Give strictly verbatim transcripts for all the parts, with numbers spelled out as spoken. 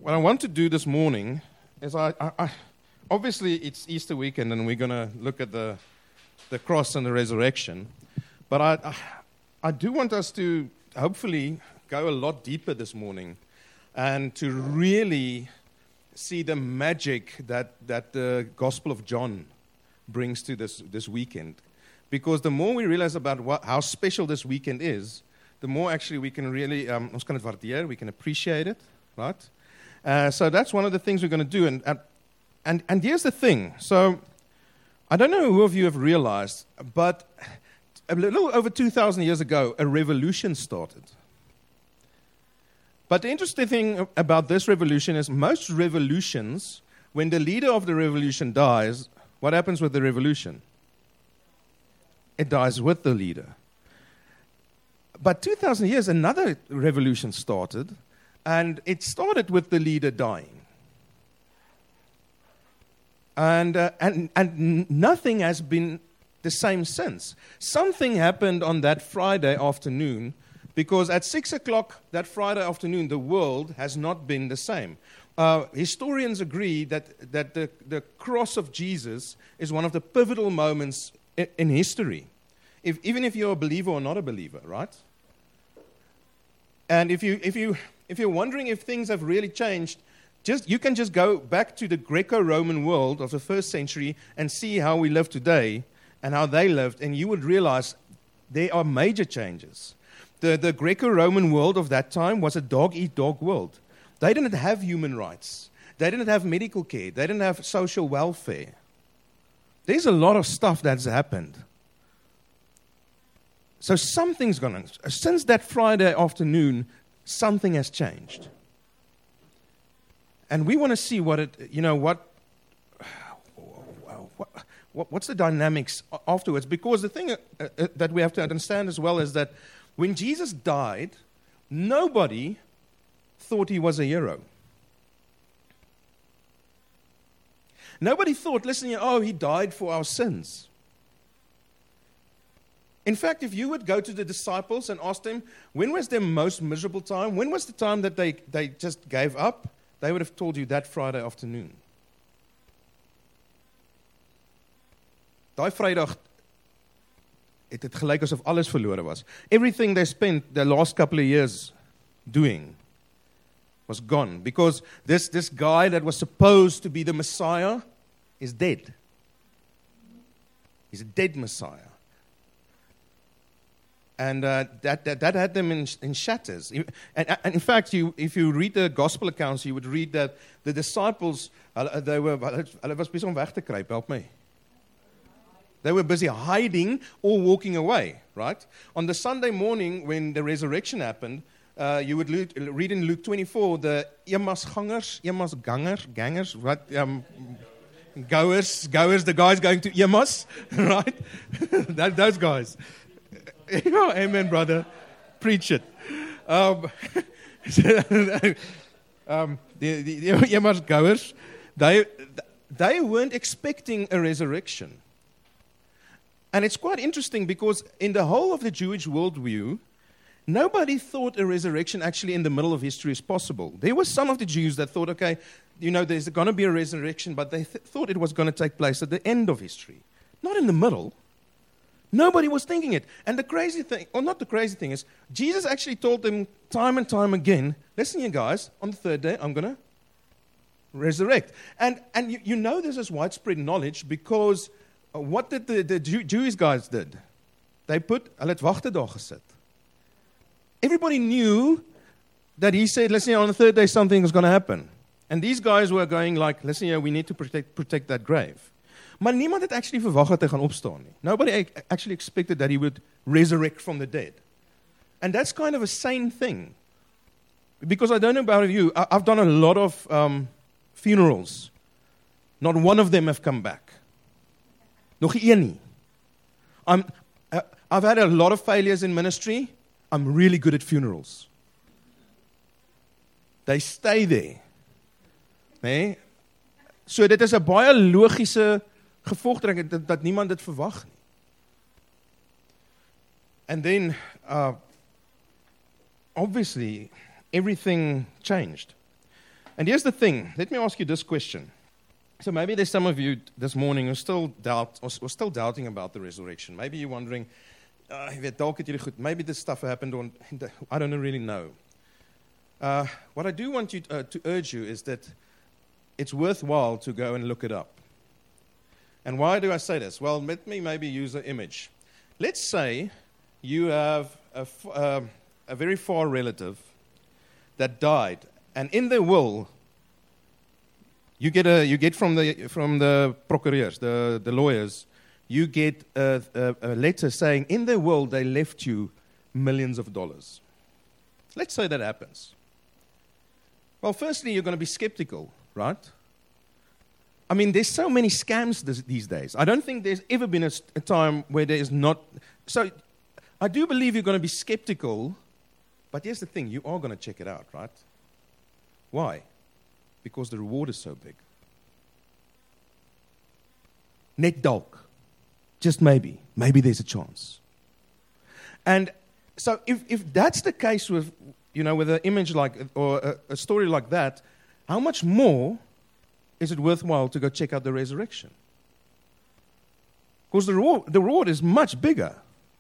what I want to do this morning is I, I, I obviously it's Easter weekend and we're going to look at the the cross and the resurrection, but I, I I do want us to hopefully go a lot deeper this morning and to really see the magic that that the Gospel of John brings to this this weekend, because the more we realize about what, how special this weekend is, the more actually we can really um, ons kan dit waardeer, we can appreciate it, right? Uh, so that's one of the things we're going to do. And, and, and here's the thing. So I don't know who of you have realized, but a little over two thousand years ago, a revolution started. But the interesting thing about this revolution is most revolutions, when the leader of the revolution dies, what happens with the revolution? It dies with the leader. But two thousand years, another revolution started, and it started with the leader dying. And, uh, and, and nothing has been the same since. Something happened on that Friday afternoon, because at six o'clock that Friday afternoon, the world has not been the same. Uh, historians agree that, that the, the cross of Jesus is one of the pivotal moments in, in history, if, even if you're a believer or not a believer, right? And if you if you if you're wondering if things have really changed, just you can just go back to the Greco-Roman world of the first century and see how we live today and how they lived, and you would realize there are major changes. The the Greco-Roman world of that time was a dog-eat-dog world. They didn't have human rights. They didn't have medical care. They didn't have social welfare. There's a lot of stuff that's happened. So something's gone on. Since that Friday afternoon, something has changed. And we want to see what it, you know, what, what what's the dynamics afterwards. Because the thing that we have to understand as well is that when Jesus died, nobody thought he was a hero. Nobody thought, listen, oh, he died for our sins. In fact, if you would go to the disciples and ask them, when was their most miserable time? When was the time that they, they just gave up? They would have told you that Friday afternoon. Daai Vrydag het dit gelyk asof alles verlore was. Everything they spent the last couple of years doing was gone, because this, this guy that was supposed to be the Messiah is dead. He's a dead Messiah. And uh, that, that that had them in, in shatters. And, and in fact, you, if you read the gospel accounts, you would read that the disciples, they were, hulle was besig om weg te kruip, help me. They were busy hiding or walking away, right? On the Sunday morning when the resurrection happened, uh, you would read in Luke twenty-four, the Emmaus gangers, Emmaus gangers, gangers, what? Um, goers, goers, the guys going to Emmaus, right? that, those guys. Yeah, amen, brother. Preach it. Um, um, the, the, the Emmaus goers, they, they weren't expecting a resurrection. And it's quite interesting because in the whole of the Jewish worldview, nobody thought a resurrection actually in the middle of history is possible. There were some of the Jews that thought, okay, you know, there's going to be a resurrection, but they th- thought it was going to take place at the end of history, not in the middle. Nobody was thinking it. And the crazy thing, or not the crazy thing, is Jesus actually told them time and time again, listen, you guys, on the third day, I'm going to resurrect. And and you, you know this is widespread knowledge because uh, what did the, the Jew, Jewish guys did? They put, hulle het wagte daar gesit. Everybody knew that he said, listen, on the third day something is going to happen. And these guys were going like, listen, yeah, we need to protect protect that grave. Maar niemand het actually verwag dat hy gaan opstaan nie. Nobody actually expected that he would resurrect from the dead. And that's kind of a sane thing. Because I don't know about you, I've done a lot of um, funerals. Not one of them have come back. Nog een nie. I'm, uh, I've had a lot of failures in ministry. I'm really good at funerals. They stay there. Nee? So dit is 'n baie logiese gevolgtrekking dat, dat niemand dit verwag nie. And then, uh, obviously, everything changed. And here's the thing. Let me ask you this question. So maybe there's some of you this morning who still doubt or, or still doubting about the resurrection. Maybe you're wondering, uh, maybe this stuff happened on, I don't really know. Uh, what I do want you to, uh, to urge you is that it's worthwhile to go and look it up. And why do I say this? Well, let me maybe use an image. Let's say you have a, uh, a very far relative that died, and in their will, you get a you get from the from the procureurs, the, the lawyers, you get a, a, a letter saying in their will they left you millions of dollars. Let's say that happens. Well, firstly, you're going to be skeptical, right? I mean, there's so many scams this, these days. I don't think there's ever been a, a time where there is not. So I do believe you're going to be skeptical, but here's the thing, you are going to check it out, right? Why? Because the reward is so big. Net dalk. Just maybe. Maybe there's a chance. And so if, if that's the case with, you know, with an image like, or a, a story like that, how much more is it worthwhile to go check out the resurrection? Because the reward, the reward is much bigger.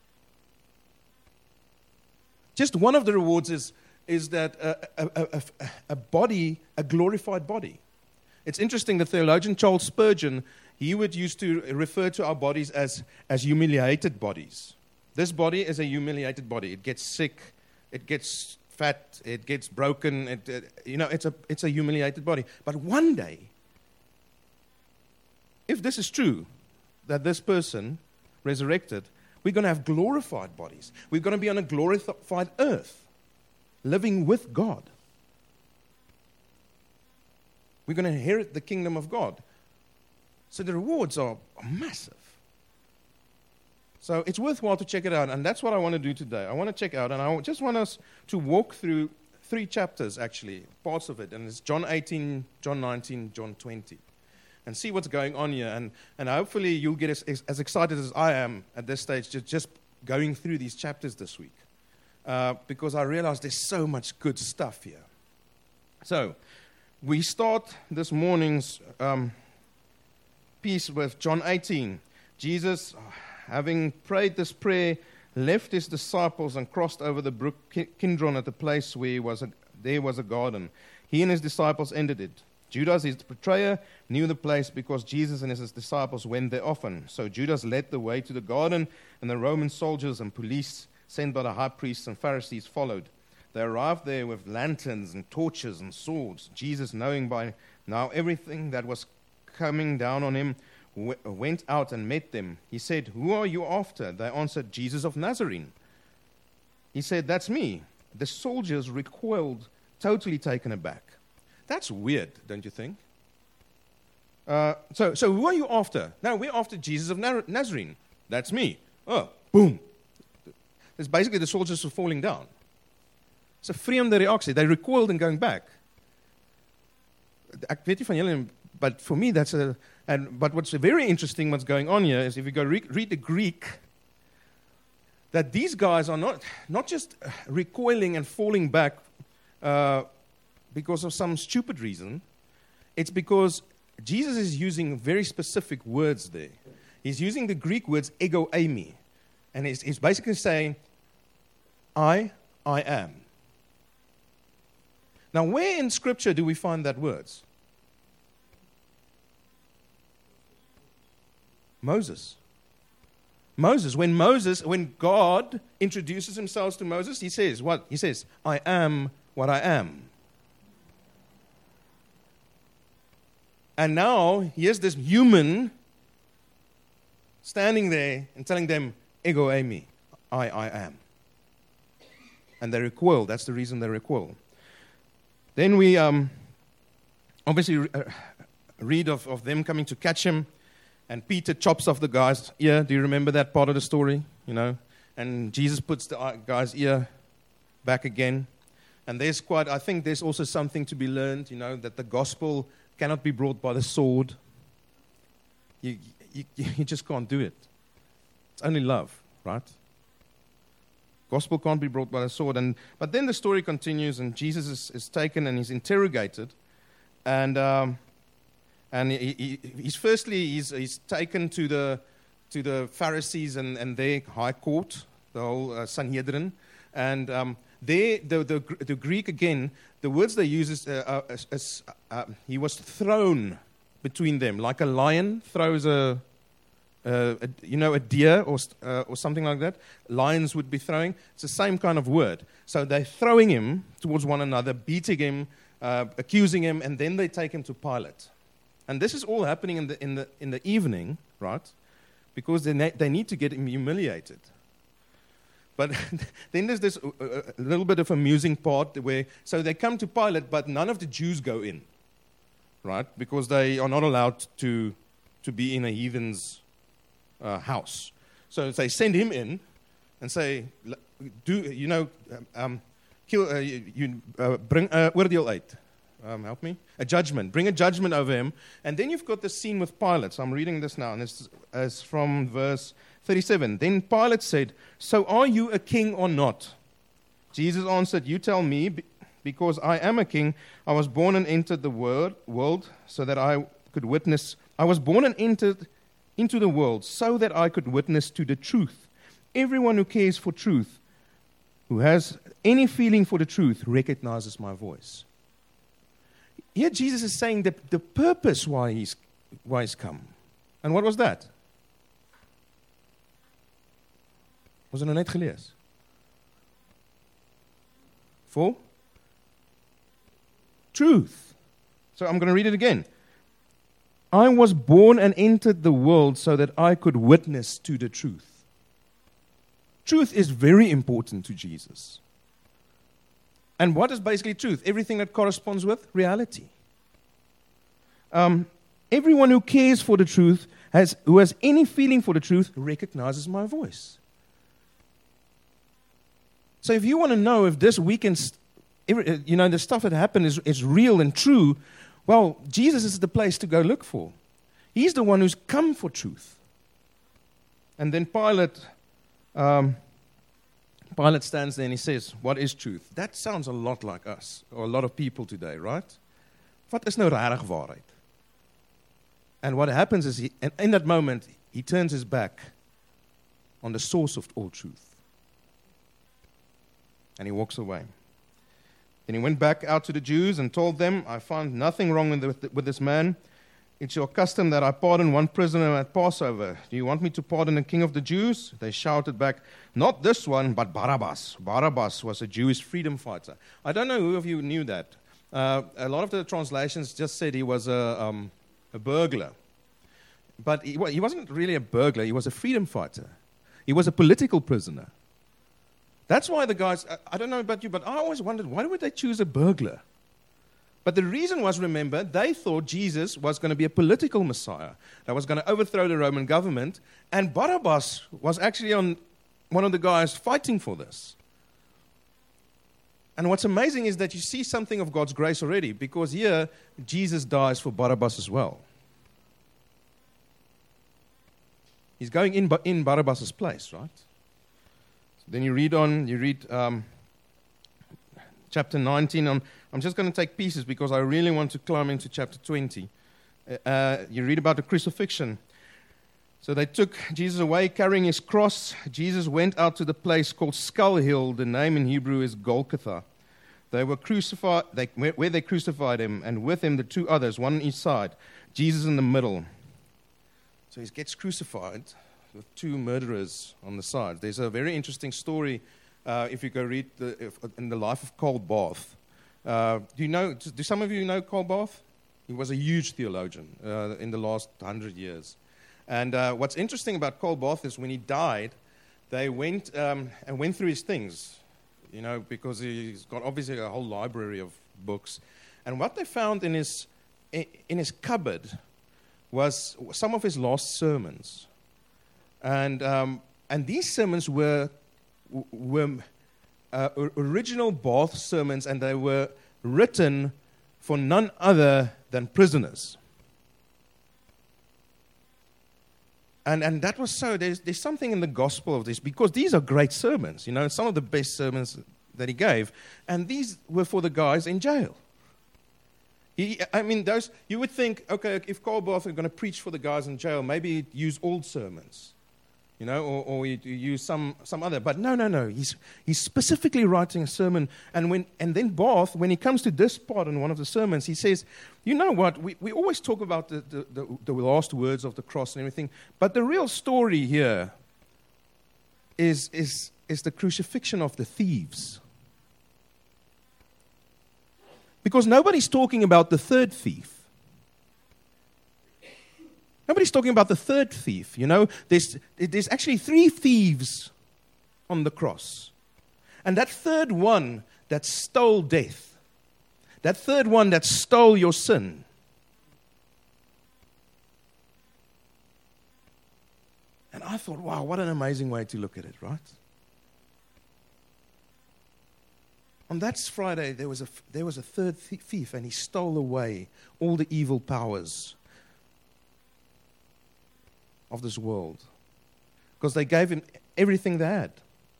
Just one of the rewards is, is that a, a, a, a body, a glorified body. It's interesting, the theologian Charles Spurgeon, he would used to refer to our bodies as, as humiliated bodies. This body is a humiliated body. It gets sick, it gets fat, it gets broken. It, it, you know, it's a, it's a humiliated body. But one day, if this is true, that this person resurrected, we're going to have glorified bodies. We're going to be on a glorified earth, living with God. We're going to inherit the kingdom of God. So the rewards are, are massive. So it's worthwhile to check it out, and that's what I want to do today. I want to check out, and I just want us to walk through three chapters, actually, parts of it, and it's John eighteen, John nineteen, John twenty. And see what's going on here. And, and hopefully you'll get as, as excited as I am at this stage just, just going through these chapters this week. Uh, because I realize there's so much good stuff here. So, we start this morning's um, piece with John eighteen. Jesus, having prayed this prayer, left his disciples and crossed over the brook Kidron at the place where was a, there was a garden. He and his disciples entered it. Judas, his betrayer, knew the place because Jesus and his disciples went there often. So Judas led the way to the garden, and the Roman soldiers and police sent by the high priests and Pharisees followed. They arrived there with lanterns and torches and swords. Jesus, knowing by now everything that was coming down on him, w- went out and met them. He said, "Who are you after?" They answered, "Jesus of Nazarene." He said, "That's me." The soldiers recoiled, totally taken aback. That's weird, don't you think? Uh, so, so who are you after? No, we're after Jesus of Nazarene. That's me. Oh, boom. It's basically the soldiers were falling down. It's a vreemde reactie. They recoiled and going back. Ek weet nie van julle, but for me that's a. And but what's very interesting, what's going on here, is if you go re- read the Greek, that these guys are not not just recoiling and falling back. Uh, because of some stupid reason. It's because Jesus is using very specific words there. He's using the Greek words ego eimi. And he's, he's basically saying, I, I am. Now, where in Scripture do we find that words? Moses. Moses. When Moses, when God introduces himself to Moses, he says, what? He says, I am what I am. And now, here's this human standing there and telling them, ego eimi, I, I am. And they recoil. That's the reason they recoil. Then we um, obviously re- uh, read of, of them coming to catch him, and Peter chops off the guy's ear. Do you remember that part of the story? You know, and Jesus puts the guy's ear back again. And there's quite, I think there's also something to be learned, you know, that the gospel cannot be brought by the sword. You, you, you just can't do it. It's only love, right? Gospel can't be brought by the sword. And but then the story continues, and Jesus is, is taken and he's interrogated. and um, and he, he, he's firstly he's he's taken to the to the Pharisees and, and their high court, the whole uh, Sanhedrin, and um, there the, the the Greek again, the words they use is uh, uh, as, as, uh, he was thrown between them like a lion throws a. Uh, a, you know, a deer or uh, or something like that. Lions would be throwing. It's the same kind of word. So they're throwing him towards one another, beating him, uh, accusing him, and then they take him to Pilate. And this is all happening in the in the in the evening, right? Because they ne- they need to get him humiliated. But then there's this uh, uh, little bit of amusing part where so they come to Pilate, but none of the Jews go in, right? Because they are not allowed to to be in a heathen's Uh, house. So they send him in and say, do you know, um, kill, uh, you, you uh, bring a oordeel uit. Um, help me? A judgment. Bring a judgment over him. And then you've got the scene with Pilate. So I'm reading this now, and this is from verse thirty-seven. Then Pilate said, so are you a king or not? Jesus answered, you tell me, because I am a king. I was born and entered the world, world so that I could witness. I was born and entered into the world so that I could witness to the truth. Everyone who cares for truth, who has any feeling for the truth, recognizes my voice. Here Jesus is saying that the purpose why he's, why he's come. And what was that? Was het nou net gelees? For? Truth. So I'm going to read it again. I was born and entered the world so that I could witness to the truth. Truth is very important to Jesus. And what is basically truth? Everything that corresponds with reality. Um, everyone who cares for the truth, has, who has any feeling for the truth, recognizes my voice. So if you want to know if this weekend, you know, the stuff that happened is, is real and true, well, Jesus is the place to go look for. He's the one who's come for truth. And then Pilate, um, Pilate stands there and he says, what is truth? That sounds a lot like us, or a lot of people today, right? Wat is nou regtig waarheid? And what happens is, he, and in that moment, he turns his back on the source of all truth. And he walks away. Then he went back out to the Jews and told them, I found nothing wrong with, the, with this man. It's your custom that I pardon one prisoner at Passover. Do you want me to pardon the king of the Jews? They shouted back, not this one, but Barabbas. Barabbas was a Jewish freedom fighter. I don't know who of you knew that. Uh, a lot of the translations just said he was a, um, a burglar. But he, well, he wasn't really a burglar. He was a freedom fighter. He was a political prisoner. That's why the guys, I don't know about you, but I always wondered, why would they choose a burglar? But the reason was, remember, they thought Jesus was going to be a political Messiah that was going to overthrow the Roman government, and Barabbas was actually on one of the guys fighting for this. And what's amazing is that you see something of God's grace already, because here, Jesus dies for Barabbas as well. He's going in, in Barabbas' place, right? Then you read on, you read um, chapter nineteen. On, I'm just going to take pieces because I really want to climb into chapter twenty. Uh, you read about the crucifixion. So they took Jesus away, carrying his cross. Jesus went out to the place called Skull Hill. The name in Hebrew is Golgotha. They were crucified, they, where they crucified him, and with him the two others, one on each side, Jesus in the middle. So he gets crucified with two murderers on the side. There's a very interesting story uh, if you go read the, if, in the life of Karl Barth. Uh, do you know? Do some of you know Karl Barth? He was a huge theologian uh, in the last hundred years. And uh, what's interesting about Karl Barth is when he died, they went um, and went through his things, you know, because he's got obviously a whole library of books. And what they found in his in his cupboard was some of his last sermons. And um, and these sermons were were uh, original Barth sermons, and they were written for none other than prisoners. And and that was so. There's there's something in the gospel of this, because these are great sermons. You know, some of the best sermons that he gave, and these were for the guys in jail. He, I mean, those, you would think, okay, if Karl Barth are going to preach for the guys in jail, maybe he'd use old sermons, you know, or, or he'd use some, some other. But no, no, no. He's, he's specifically writing a sermon. And, when, and then Barth, when he comes to this part in one of the sermons, he says, you know what, we, we always talk about the, the, the, the last words of the cross and everything, but the real story here is, is, is the crucifixion of the thieves. Because nobody's talking about the third thief. Nobody's talking about the third thief. You know, there's, there's actually three thieves on the cross. And that third one that stole death, that third one that stole your sin, and I thought, wow, what an amazing way to look at it, right? On that Friday, there was a, there was a third thief, and he stole away all the evil powers of this world. Because they gave him everything they had.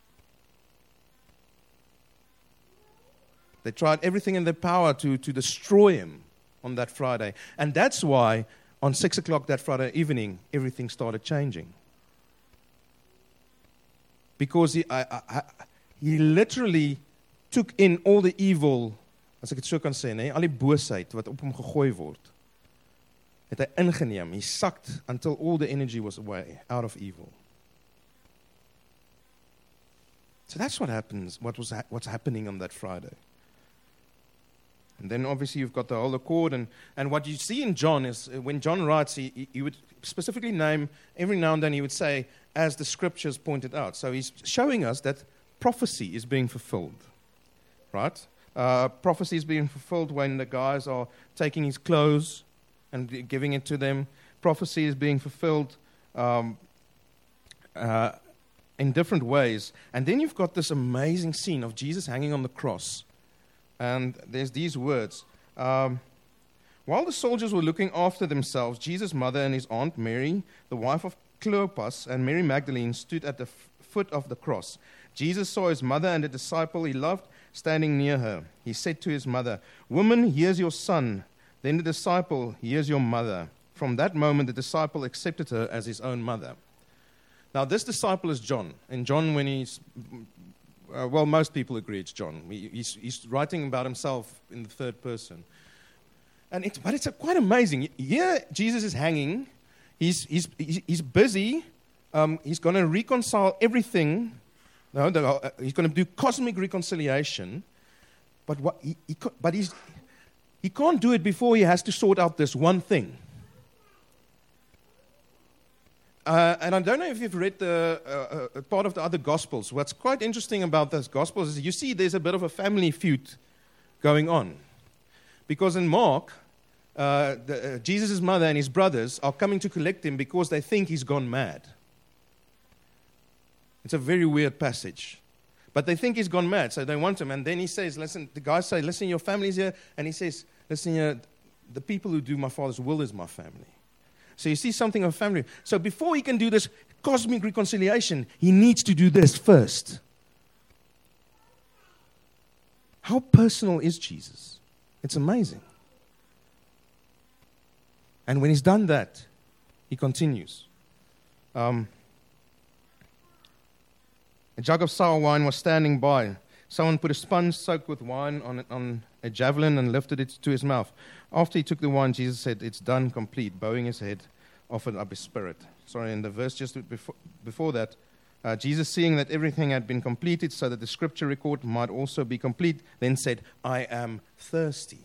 They tried everything in their power to, to destroy him on that Friday. And that's why on six o'clock that Friday evening, everything started changing. Because he, I, I, he literally took in all the evil, as ek dit so kan sê, nee, al die boosheid wat op hom gegooi word, het hy ingeneem. He sucked until all the energy was away, out of evil. So that's what happens, what was ha- what's happening on that Friday. And then obviously you've got the whole accord, and, and what you see in John is, uh, when John writes, he, he, he would specifically name, every now and then he would say, as the scriptures pointed out. So he's showing us that prophecy is being fulfilled. Right? Uh, prophecy is being fulfilled when the guys are taking his clothes and giving it to them. Prophecy is being fulfilled um, uh, in different ways. And then you've got this amazing scene of Jesus hanging on the cross. And there's these words. Um, While the soldiers were looking after themselves, Jesus' mother and his aunt Mary, the wife of Cleopas, and Mary Magdalene stood at the f- foot of the cross. Jesus saw his mother and the disciple he loved standing near her. He said to his mother, "Woman, here's your son." Then the disciple, "Here's your mother." From that moment, the disciple accepted her as his own mother. Now, this disciple is John. And John, when he's, uh, well, most people agree it's John. He, he's, he's writing about himself in the third person. And it, but it's a, quite amazing. Here, Jesus is hanging. He's, he's, he's busy. Um, he's going to reconcile everything. No, the, uh, he's going to do cosmic reconciliation. But, what, he, he, but he's, he can't do it before he has to sort out this one thing. Uh, and I don't know if you've read the uh, uh, part of the other Gospels. What's quite interesting about those Gospels is you see there's a bit of a family feud going on. Because in Mark, uh, the, uh, Jesus' mother and his brothers are coming to collect him because they think he's gone mad. It's a very weird passage. But they think he's gone mad, so they want him. And then he says, listen, the guys say, listen, your family's here. And he says, listen, here, the people who do my Father's will is my family. So you see something of family. So before he can do this cosmic reconciliation, he needs to do this first. How personal is Jesus? It's amazing. And when he's done that, he continues. Um, a jug of sour wine was standing by. Someone put a sponge soaked with wine on, on a javelin and lifted it to his mouth. After he took the wine, Jesus said, "It's done, complete." Bowing his head, offered up his spirit. Sorry, in the verse just before, before that, uh, Jesus, seeing that everything had been completed so that the scripture record might also be complete, then said, "I am thirsty."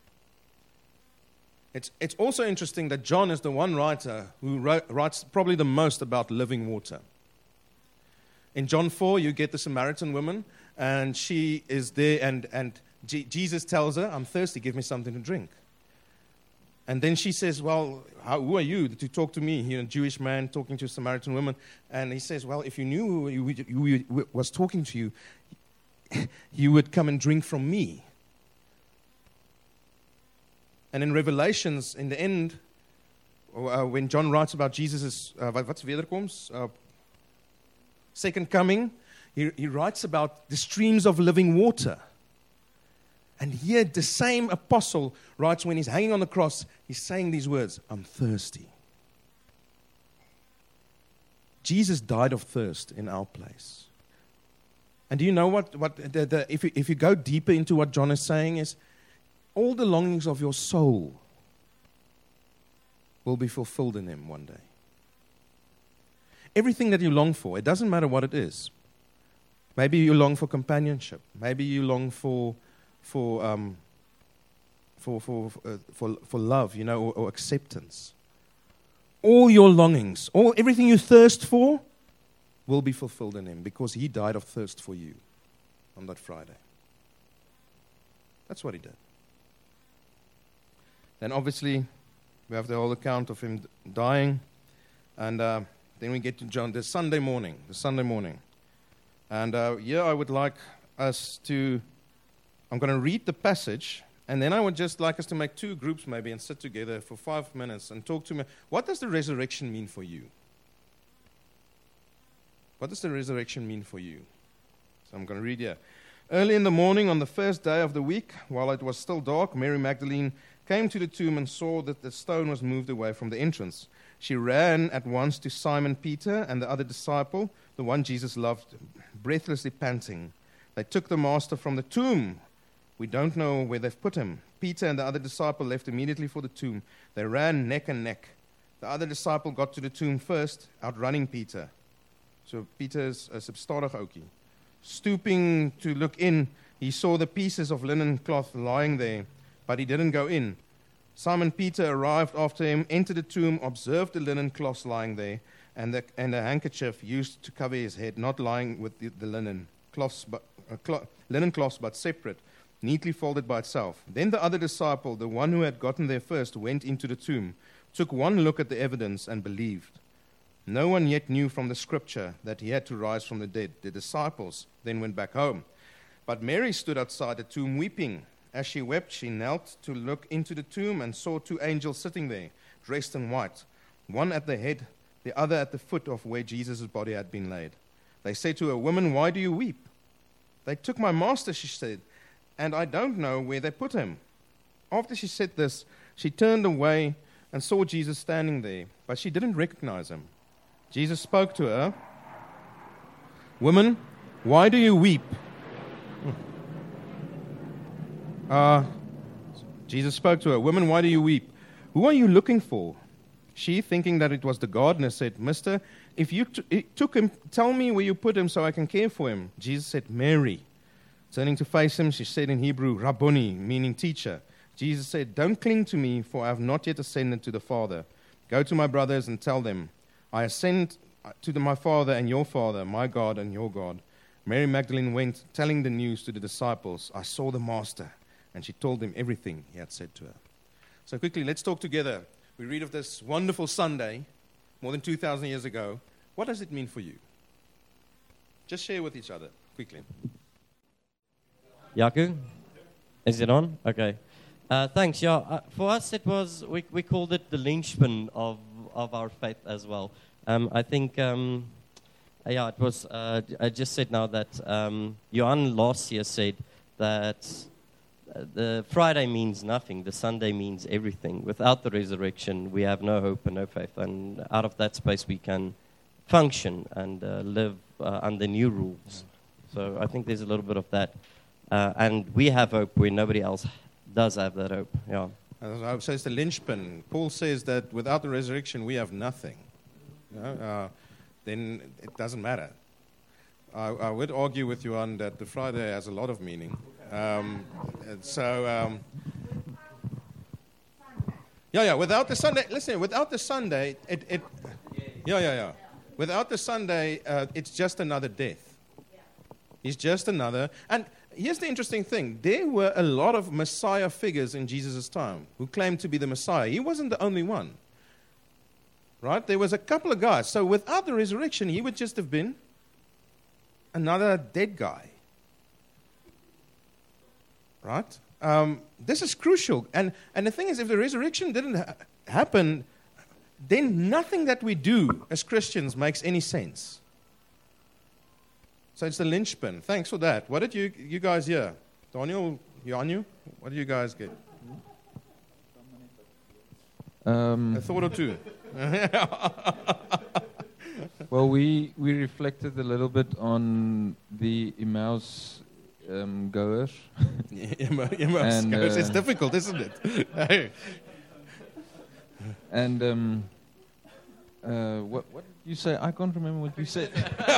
It's, it's also interesting that John is the one writer who wrote, writes probably the most about living water. In John four, you get the Samaritan woman, and she is there, and, and G- Jesus tells her, "I'm thirsty, give me something to drink." And then she says, "Well, how, who are you to talk to me?" Here, a Jewish man talking to a Samaritan woman. And he says, "Well, if you knew who, who, who was talking to you, you would come and drink from me." And in Revelations, in the end, uh, when John writes about Jesus' uh, what's wederkoms, uh, second coming, he, he writes about the streams of living water. And here the same apostle writes when he's hanging on the cross, he's saying these words, I'm thirsty. Jesus died of thirst in our place. And do you know what, what the, the, if, you, if you go deeper into what John is saying is, all the longings of your soul will be fulfilled in him one day. Everything that you long for, it doesn't matter what it is. Maybe you long for companionship. Maybe you long for for um, for for uh, for for love, you know, or, or acceptance. All your longings, all everything you thirst for, will be fulfilled in him because he died of thirst for you on that Friday. That's what he did. Then obviously we have the whole account of him dying, and uh, then we get to John, the Sunday morning, the Sunday morning. And uh, here I would like us to, I'm going to read the passage, and then I would just like us to make two groups maybe and sit together for five minutes and talk to me. What does the resurrection mean for you? What does the resurrection mean for you? So I'm going to read here. Early in the morning on the first day of the week, while it was still dark, Mary Magdalene came to the tomb and saw that the stone was moved away from the entrance. She ran at once to Simon Peter and the other disciple, the one Jesus loved, breathlessly panting. They took the master from the tomb. We don't know where they've put him. Peter and the other disciple left immediately for the tomb. They ran neck and neck. The other disciple got to the tomb first, outrunning Peter. So Peter's a substadig oukie. Stooping to look in, he saw the pieces of linen cloth lying there, but he didn't go in. Simon Peter arrived after him, entered the tomb, observed the linen cloths lying there, and the, and a handkerchief used to cover his head, not lying with the, the linen cloths, but uh, cloth, linen cloths, but separate, neatly folded by itself. Then the other disciple, the one who had gotten there first, went into the tomb, took one look at the evidence, and believed. No one yet knew from the scripture that he had to rise from the dead. The disciples then went back home. But Mary stood outside the tomb weeping. As she wept, she knelt to look into the tomb and saw two angels sitting there, dressed in white, one at the head, the other at the foot of where Jesus' body had been laid. They said to her, "Woman, why do you weep?" "They took my master," she said, "and I don't know where they put him." After she said this, she turned away and saw Jesus standing there, but she didn't recognize him. Jesus spoke to her, "Woman, why do you weep?" Uh, Jesus spoke to her, "Woman, why do you weep? Who are you looking for?" She, thinking that it was the gardener, said, "Mister, if you t- took him, tell me where you put him so I can care for him." Jesus said, "Mary." Turning to face him, she said in Hebrew, "Rabboni," meaning teacher. Jesus said, "Don't cling to me, for I have not yet ascended to the Father. Go to my brothers and tell them, I ascend to the, my Father and your Father, my God and your God." Mary Magdalene went, telling the news to the disciples, "I saw the Master." And she told them everything he had said to her. So quickly, let's talk together. We read of this wonderful Sunday, more than two thousand years ago. What does it mean for you? Just share with each other, quickly. Yaku? Is it on? Okay. Uh, thanks. Yeah, uh, for us it was, we, we called it the linchpin of, of our faith as well. Um, I think, um, yeah, it was, uh, I just said now that um, Johan last year said that the Friday means nothing. The Sunday means everything. Without the resurrection, we have no hope and no faith. And out of that space, we can function and uh, live uh, under new rules. So I think there's a little bit of that. Uh, and we have hope where nobody else does have that hope. Yeah. So it's the linchpin. Paul says that without the resurrection, we have nothing. You know, uh, then it doesn't matter. I, I would argue with you on that the Friday has a lot of meaning. Um, and so, um, yeah, yeah, without the Sunday, listen, without the Sunday, it, it yeah, yeah, yeah. Without the Sunday, uh, it's just another death. It's just another, and here's the interesting thing. There were a lot of Messiah figures in Jesus' time who claimed to be the Messiah. He wasn't the only one, right? There was a couple of guys. So without the resurrection, he would just have been another dead guy. Right? Um, this is crucial. And, and the thing is, if the resurrection didn't ha- happen, then nothing that we do as Christians makes any sense. So it's the linchpin. Thanks for that. What did you you guys hear? Daniel Janu, what do you guys get? Um, A thought or two? well, we we reflected a little bit on the Emmaus um, goers. Emmaus And, goers. It's uh, difficult, isn't it? And um, uh, what what did you say? I can't remember what you said.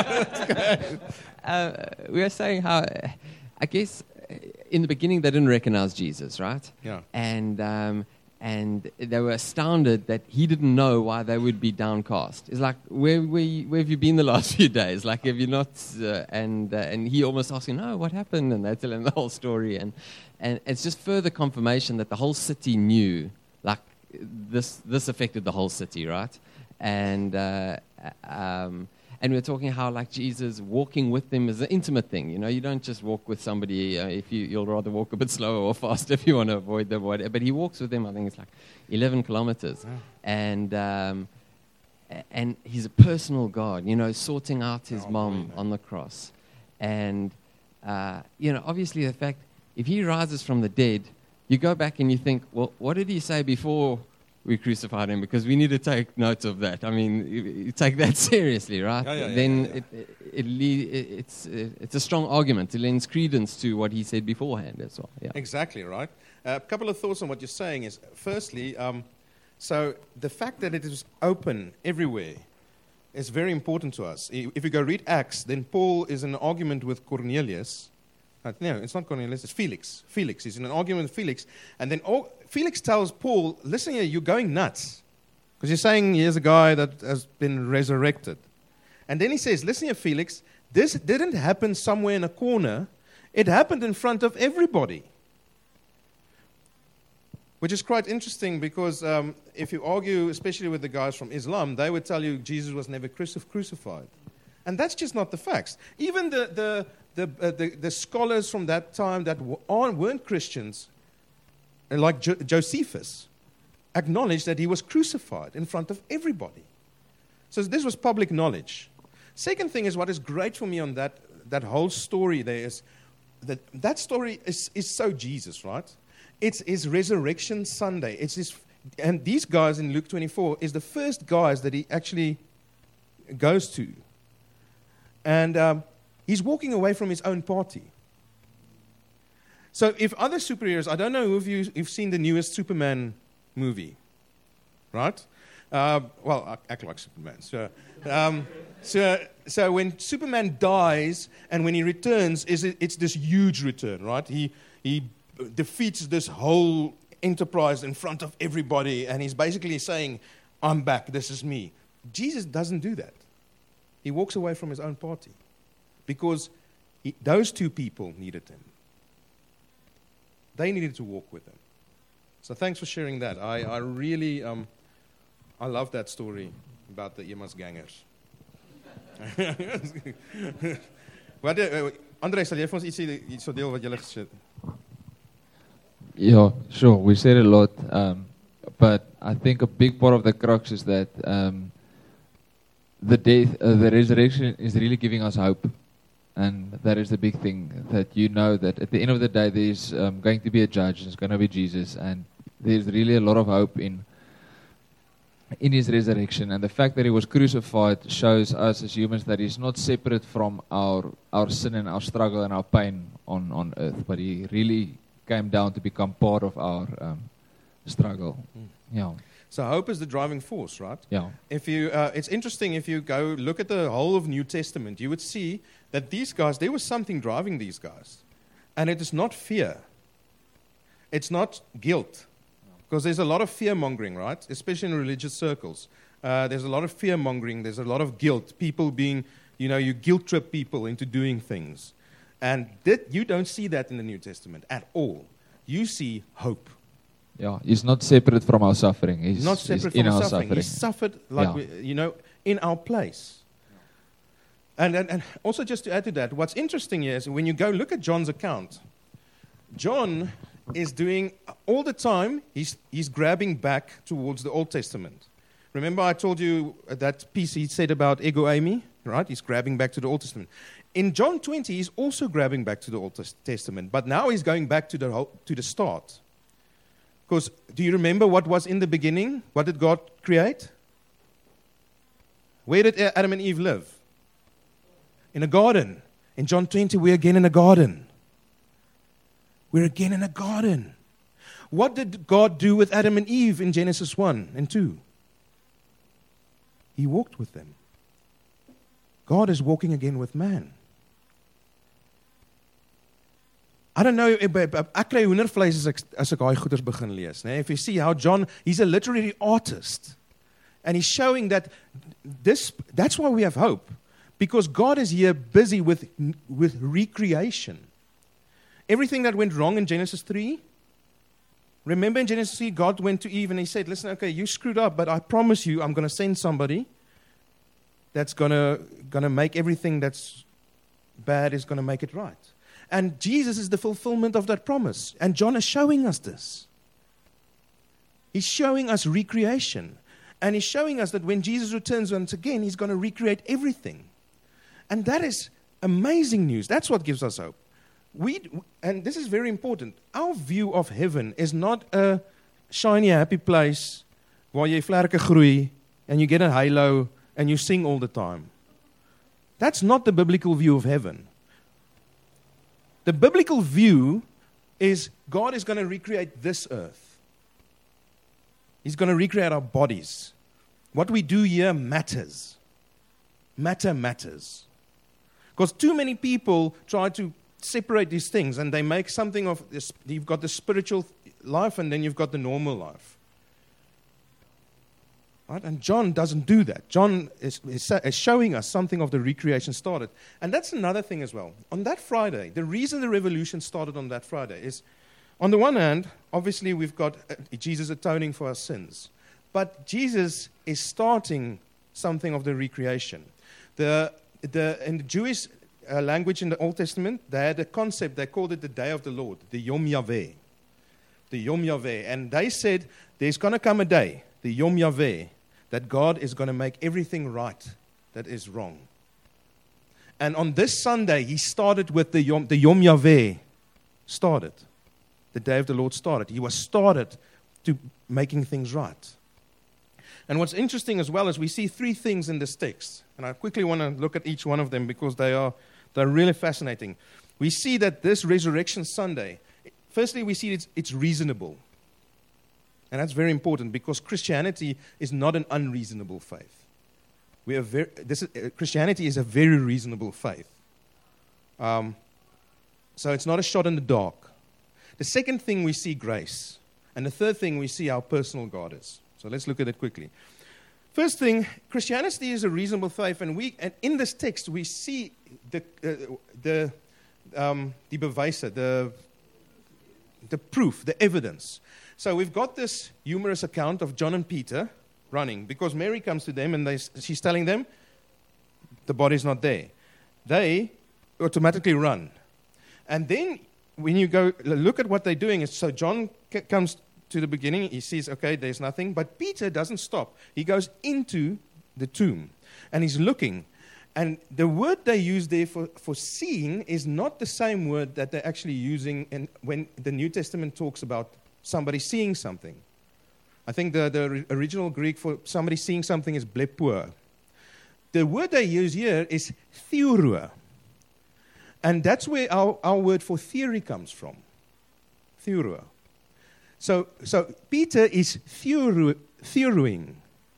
uh, we were saying how, uh, I guess, uh, in the beginning they didn't recognize Jesus, right? Yeah. And um, and they were astounded that he didn't know why they would be downcast. It's like, where where, where have you been the last few days? Like, have you not? Uh, and uh, and he almost asking, no, what happened? And they tell him the whole story, and and it's just further confirmation that the whole city knew, like, this this affected the whole city, right? And uh, um, and we were talking how, like, Jesus walking with them is an intimate thing. You know, you don't just walk with somebody uh, if you you'll rather walk a bit slower or faster if you want to avoid them. Whatever. But he walks with them. I think it's like eleven kilometers, Yeah. and um, a- and he's a personal God. You know, sorting out his Oh, mom boy. on the cross, and uh, you know, obviously the fact if he rises from the dead, you go back and you think, well, what did he say before we crucified him? Because we need to take note of that. I mean, you, you take that seriously, right? Yeah, yeah, yeah, then yeah, yeah. It, it, it, le- it, it's, it's a strong argument. It lends credence to what he said beforehand as well. Yeah. Exactly, right? A couple of thoughts on what you're saying is, firstly, um, so the fact that it is open everywhere is very important to us. I- If you go read Acts, then Paul is in an argument with Cornelius. Uh, no, it's not Cornelius, it's Felix. Felix, he's in an argument with Felix. And then all, Felix tells Paul, listen here, you're going nuts. Because you're saying here's a guy that has been resurrected. And then he says, listen here, Felix, this didn't happen somewhere in a corner. It happened in front of everybody. Which is quite interesting because um, if you argue, especially with the guys from Islam, they would tell you Jesus was never crucif- crucified. And that's just not the facts. Even the, the, the, uh, the, the scholars from that time that w- aren't, weren't Christians, uh, like jo- Josephus, acknowledged that he was crucified in front of everybody. So this was public knowledge. Second thing is what is great for me on that, that whole story there is that that story is, is so Jesus, right? It's his resurrection Sunday. It's his, and these guys in Luke twenty-four is the first guys that he actually goes to. And um, he's walking away from his own party. So if other superheroes, I don't know who of you have seen the newest Superman movie, right? Uh, well, I act like Superman. So, um, so, so when Superman dies and when he returns, is it, it's this huge return, right? He he defeats this whole enterprise in front of everybody, and he's basically saying, "I'm back. This is me." Jesus doesn't do that. He walks away from his own party because he, those two people needed him. They needed to walk with him. So thanks for sharing that. I, I really, um, I love that story about the Emmaus gangers. Wat, uh, André, sal jy vir ons iets sê, iets so deel wat jy gelees het? Yeah, sure. We said a lot, um, but I think a big part of the crux is that um, the death, uh, the resurrection is really giving us hope. And that is the big thing, that you know that at the end of the day there's um, going to be a judge, and it's going to be Jesus, and there's really a lot of hope in in his resurrection. And the fact that he was crucified shows us as humans that he's not separate from our our sin and our struggle and our pain on, on earth, but he really came down to become part of our um, struggle. Mm. Yeah, So hope is the driving force, right? yeah, If you, uh, it's interesting if you go look at the whole of New Testament, you would see that these guys, there was something driving these guys. And it is not fear. It's not guilt. Because there's a lot of fear-mongering, right? Especially in religious circles. Uh, there's a lot of fear-mongering. There's a lot of guilt. People being, you know, you guilt-trip people into doing things. And that, you don't see that in the New Testament at all. You see hope. yeah. He's not separate from our suffering. He's Not he's separate in from our suffering. suffering. He suffered, like Yeah. we, you know, in our place. And, and, and also just to add to that, what's interesting here is when you go look at John's account, John is doing, all the time, he's, he's grabbing back towards the Old Testament. Remember I told you that piece he said about ego eimi, right? He's grabbing back to the Old Testament. in John twenty, he's also grabbing back to the Old Testament, but now he's going back to the whole, to the start. Because do you remember what was in the beginning? What did God create? Where did Adam and Eve live? In a garden. In John twenty, we're again in a garden. We're again in a garden. What did God do with Adam and Eve in Genesis one and two? He walked with them. God is walking again with man. I don't know, ek kry hoendervleis as ek, as ek daai goeders begin lees. Nee? If you see how John, he's a literary artist. And he's showing that this, that's why we have hope. Because God is here busy with, with recreation. Everything that went wrong in Genesis three, remember in Genesis three, God went to Eve and he said, listen, okay, you screwed up, but I promise you I'm going to send somebody that's going to going to make everything that's bad is going to make it right. And Jesus is the fulfillment of that promise. And John is showing us this. He's showing us recreation. And he's showing us that when Jesus returns once again, he's going to recreate everything. And that is amazing news. That's what gives us hope. We, and this is very important. Our view of heaven is not a shiny, happy place waar jy vlerke groei and you get a halo and you sing all the time. That's not the biblical view of heaven. The biblical view is God is going to recreate this earth. He's going to recreate our bodies. What we do here matters. Matter matters. Because too many people try to separate these things and they make something of this. You've got the spiritual life and then you've got the normal life. Right? And John doesn't do that. John is, is, is showing us something of the recreation started. And that's another thing as well. On that Friday, the reason the revolution started on that Friday is, on the one hand, obviously we've got Jesus atoning for our sins. But Jesus is starting something of the recreation. The, the, in the Jewish uh, language in the Old Testament, they had a concept, they called it the Day of the Lord, the Yom Yahweh. The Yom Yahweh. And they said, there's going to come a day, the Yom Yahweh, that God is going to make everything right that is wrong. And on this Sunday, he started with the Yom, the Yom Yahweh started. The day of the Lord started. He was started to making things right. And what's interesting as well is we see three things in this text. And I quickly want to look at each one of them because they are they're really fascinating. We see that this Resurrection Sunday, firstly, we see it's, it's reasonable. And that's very important because Christianity is not an unreasonable faith. We are very, this is, uh, Christianity is a very reasonable faith. Um, so it's not a shot in the dark. The second thing we see grace. And the third thing we see how personal God is. So let's look at it quickly. First thing, Christianity is a reasonable faith. And, we, and in this text we see the, uh, the, um, the bewijse, the, the proof, the evidence. So we've got this humorous account of John and Peter running because Mary comes to them and they, she's telling them the body's not there. They automatically run. And then when you go look at what they're doing, is so John c- comes to the beginning, he sees, okay, there's nothing. But Peter doesn't stop. He goes into the tomb and he's looking. And the word they use there for, for seeing is not the same word that they're actually using in, when the New Testament talks about somebody seeing something. I think the, the original Greek for somebody seeing something is blepo. The word they use here is theoro. And that's where our, our word for theory comes from. Theoro. So, so Peter is theoro, theoroing.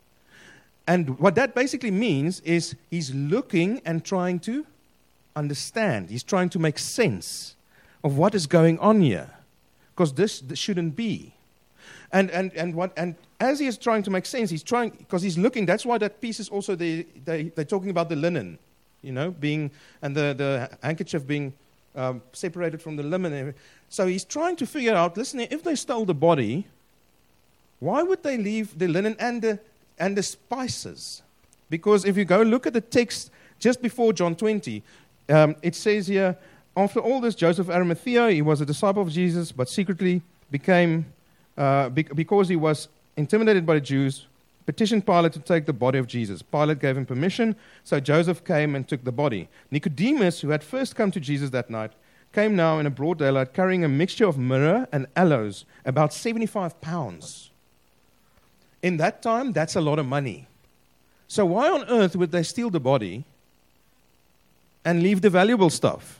And what that basically means is he's looking and trying to understand. He's trying to make sense of what is going on here. Because this, this shouldn't be. And, and, and, what, and as he is trying to make sense, he's trying, because he's looking, that's why that piece is also, the, they, they're talking about the linen, you know, being, and the, the handkerchief being um, separated from the linen. So he's trying to figure out, listen, if they stole the body, why would they leave the linen and the, and the spices? Because if you go look at the text just before John twenty, um, it says here, after all this, Joseph of Arimathea, he was a disciple of Jesus, but secretly became, uh, be- because he was intimidated by the Jews, petitioned Pilate to take the body of Jesus. Pilate gave him permission, so Joseph came and took the body. Nicodemus, who had first come to Jesus that night, came now in a broad daylight carrying a mixture of myrrh and aloes, about seventy-five pounds. In that time, that's a lot of money. So why on earth would they steal the body and leave the valuable stuff?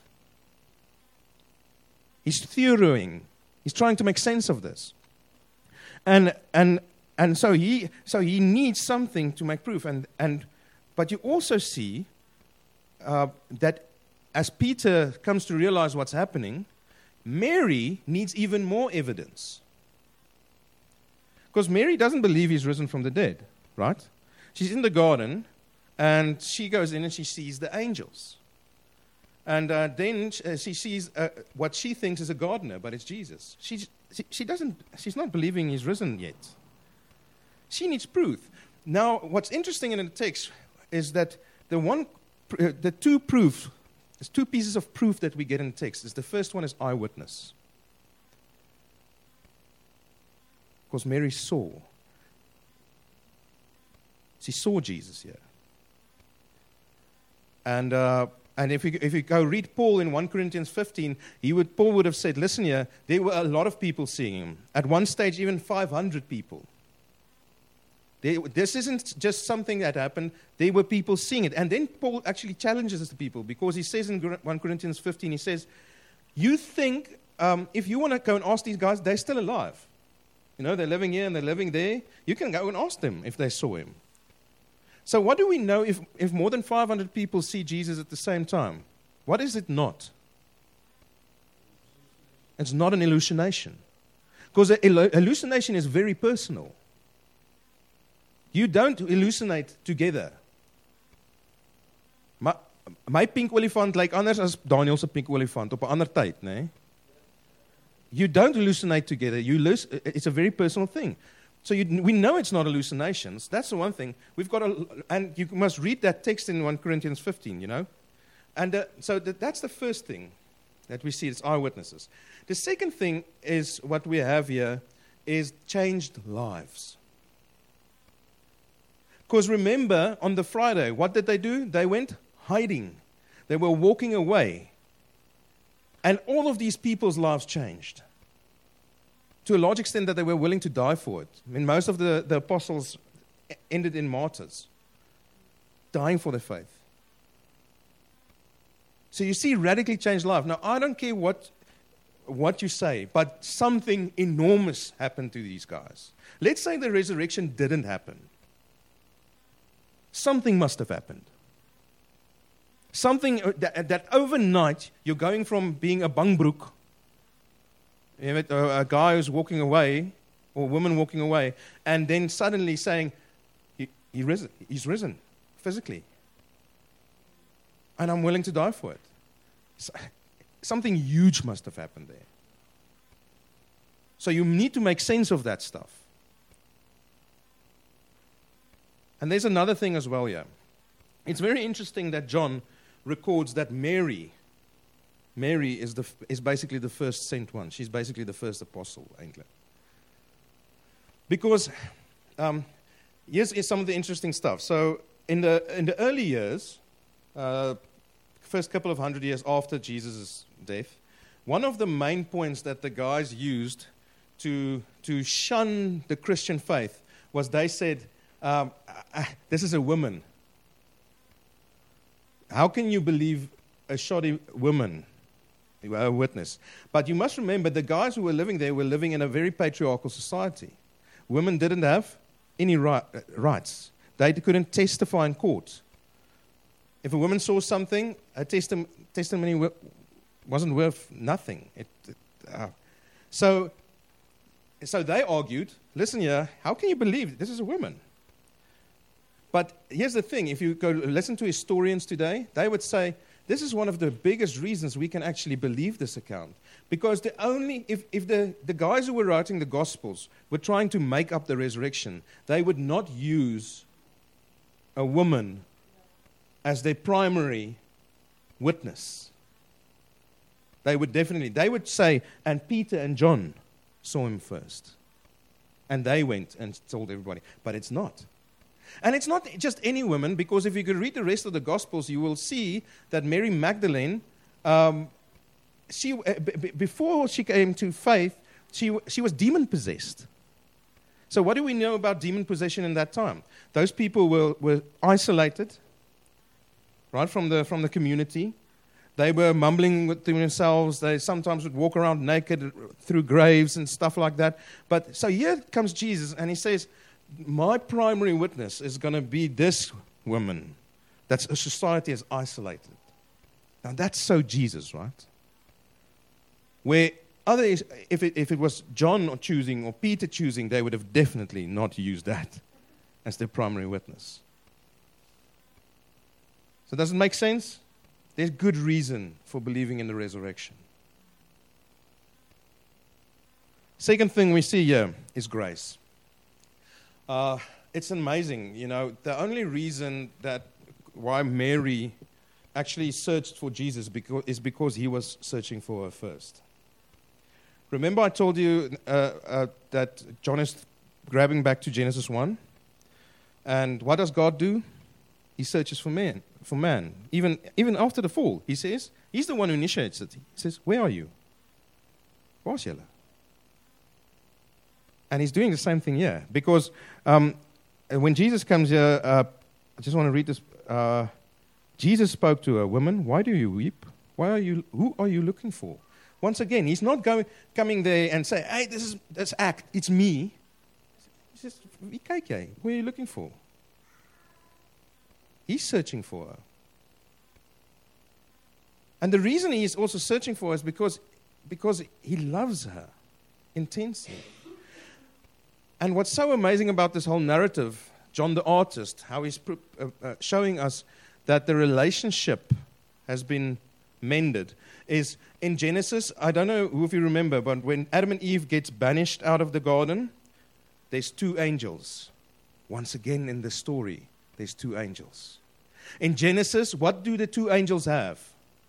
He's theorying. He's trying to make sense of this. And and and so he so he needs something to make proof. And and but you also see uh, that as Peter comes to realize what's happening, Mary needs even more evidence. Because Mary doesn't believe he's risen from the dead, right? She's in the garden, and she goes in and she sees the angels. And uh, then uh, she sees uh, what she thinks is a gardener, but it's Jesus. She, she, she doesn't, she's not believing he's risen yet. She needs proof. Now, what's interesting in the text is that the one, uh, the two proof, there's two pieces of proof that we get in the text. Is the first one is eyewitness. Because Mary saw. She saw Jesus here. And uh, and if you if you go read Paul in First Corinthians fifteen, he would Paul would have said, listen here, there were a lot of people seeing him. At one stage, even five hundred people. They, this isn't just something that happened. There were people seeing it. And then Paul actually challenges the people because he says in First Corinthians fifteen, he says, you think um, if you want to go and ask these guys, they're still alive. You know, they're living here and they're living there. You can go and ask them if they saw him. So what do we know if, if more than five hundred people see Jesus at the same time? What is it not? It's not an hallucination. Because a hallucination is very personal. You don't hallucinate together. My, my pink olifant lyk anders as Daniel se pink olifant op 'n ander tyd, né? You don't hallucinate together. You lose, it's a very personal thing. So you, we know it's not hallucinations. That's the one thing. We've got a, and you must read that text in First Corinthians fifteen, you know. And uh, so that, that's the first thing that we see. It's eyewitnesses. The second thing is what we have here is changed lives. Because remember, on the Friday, what did they do? They went hiding. They were walking away. And all of these people's lives changed. To a large extent that they were willing to die for it. I mean, most of the, the apostles ended in martyrs, dying for their faith. So you see radically changed life. Now, I don't care what, what you say, but something enormous happened to these guys. Let's say the resurrection didn't happen. Something must have happened. Something that, that overnight you're going from being a bangbroek, you know, a, a guy who's walking away, or a woman walking away, and then suddenly saying, he, he risen, he's risen, physically. And I'm willing to die for it. So, something huge must have happened there. So you need to make sense of that stuff. And there's another thing as well here. It's very interesting that John records that Mary, Mary is the is basically the first sent one. She's basically the first apostle, ain't it? Because um, here's, here's some of the interesting stuff. So in the in the early years, uh, first couple of hundred years after Jesus' death, one of the main points that the guys used to to shun the Christian faith was they said, um, "This is a woman. How can you believe a shoddy woman, a witness?" But you must remember, the guys who were living there were living in a very patriarchal society. Women didn't have any right, rights. They couldn't testify in court. If a woman saw something, her testi- testimony w- wasn't worth nothing. It, it, uh, so, so they argued, listen here, how can you believe this is a woman? But here's the thing, if you go listen to historians today, they would say, this is one of the biggest reasons we can actually believe this account. Because the only, if, if the, the guys who were writing the Gospels were trying to make up the resurrection, they would not use a woman as their primary witness. They would definitely, they would say, and Peter and John saw him first. And they went and told everybody. But it's not. And it's not just any woman, because if you could read the rest of the Gospels, you will see that Mary Magdalene, um, she, uh, b- b- before she came to faith, she, w- she was demon-possessed. So what do we know about demon possession in that time? Those people were, were isolated, right, from the, from the community. They were mumbling with themselves. They sometimes would walk around naked through graves and stuff like that. But so here comes Jesus, and he says, my primary witness is going to be this woman that society has isolated. Now that's so Jesus, right? Where other, if it, if it was John choosing or Peter choosing, they would have definitely not used that as their primary witness. So does it make sense? There's good reason for believing in the resurrection. Second thing we see here is grace. Uh, it's amazing, you know, the only reason that why Mary actually searched for Jesus because, is because he was searching for her first. Remember I told you uh, uh, that John is grabbing back to Genesis one? And what does God do? He searches for man. For man. Even, even after the fall, he says, he's the one who initiates it. He says, where are you? Waar's julle? And he's doing the same thing here. Because um, when Jesus comes here, uh, I just want to read this. Uh, Jesus spoke to her, woman, why do you weep? Why are you? Who are you looking for? Once again, he's not going, coming there and say, hey, this is this act, it's me. He says, wie kyk jy? Who are you looking for? He's searching for her. And the reason he is also searching for her is because, because he loves her intensely. And what's so amazing about this whole narrative, John the artist, how he's uh, uh, showing us that the relationship has been mended, is in Genesis, I don't know if you remember, but when Adam and Eve gets banished out of the garden, there's two angels. Once again in the story, there's two angels. In Genesis, what do the two angels have?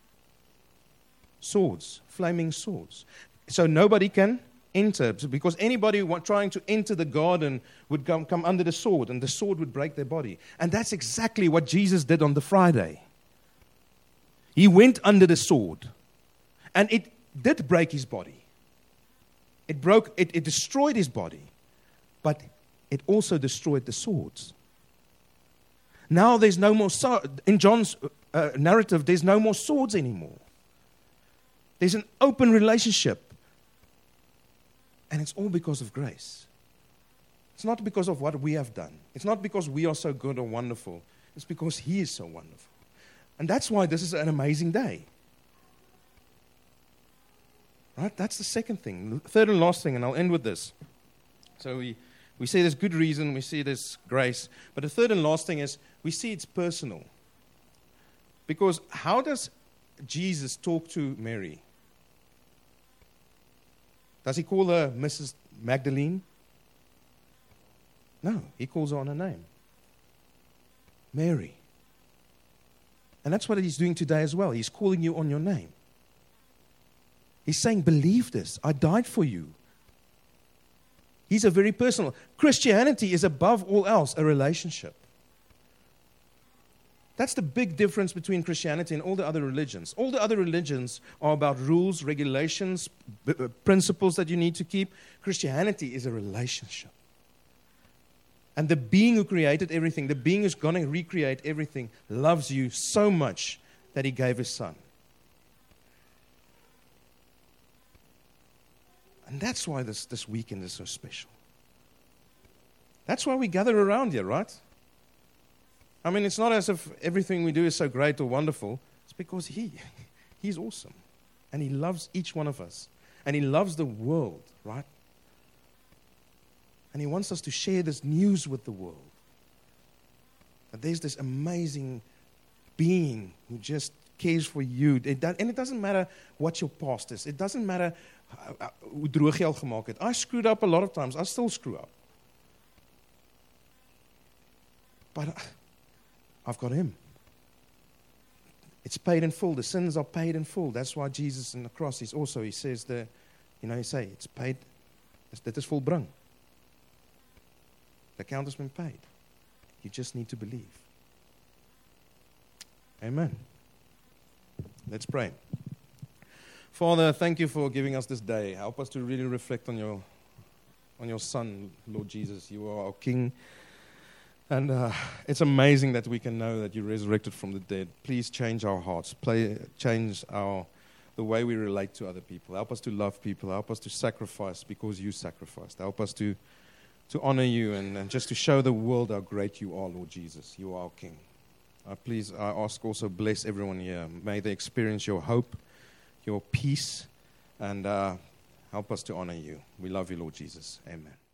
Swords, flaming swords. So nobody can enter, because anybody trying to enter the garden would come, come under the sword, and the sword would break their body. And that's exactly what Jesus did on the Friday. He went under the sword, and it did break his body. It broke, it, it destroyed his body, but it also destroyed the swords. Now there's no more, in John's uh, narrative, there's no more swords anymore. There's an open relationship. And it's all because of grace. It's not because of what we have done. It's not because we are so good or wonderful. It's because he is so wonderful. And that's why this is an amazing day. Right? That's the second thing. The third and last thing, and I'll end with this. So we, we see there's good reason, we see there's grace. But the third and last thing is we see it's personal. Because how does Jesus talk to Mary? Does he call her Missus Magdalene? No, he calls her on her name. Mary. And that's what he's doing today as well. He's calling you on your name. He's saying, believe this. I died for you. He's a very personal. Christianity is above all else a relationship. That's the big difference between Christianity and all the other religions. All the other religions are about rules, regulations, b- b- principles that you need to keep. Christianity is a relationship. And the being who created everything, the being who's going to recreate everything, loves you so much that he gave his son. And that's why this, this weekend is so special. That's why we gather around here, right? I mean, it's not as if everything we do is so great or wonderful. It's because he, he's awesome. And he loves each one of us. And he loves the world, right? And he wants us to share this news with the world. That there's this amazing being who just cares for you. It does, and it doesn't matter what your past is. It doesn't matter hoe droog jy al gemaak het. I screwed up a lot of times. I still screw up. But I've got him. It's paid in full. The sins are paid in full. That's why Jesus on the cross, he's also, he says, the, you know, he say, it's paid, dit is volbring. The account has been paid. You just need to believe. Amen. Let's pray. Father, thank you for giving us this day. Help us to really reflect on your on your Son, Lord Jesus. You are our King. And uh, it's amazing that we can know that you resurrected from the dead. Please change our hearts. Play, change our the way we relate to other people. Help us to love people. Help us to sacrifice because you sacrificed. Help us to, to honor you and, and just to show the world how great you are, Lord Jesus. You are our King. Uh, please, I ask also, bless everyone here. May they experience your hope, your peace, and uh, help us to honor you. We love you, Lord Jesus. Amen.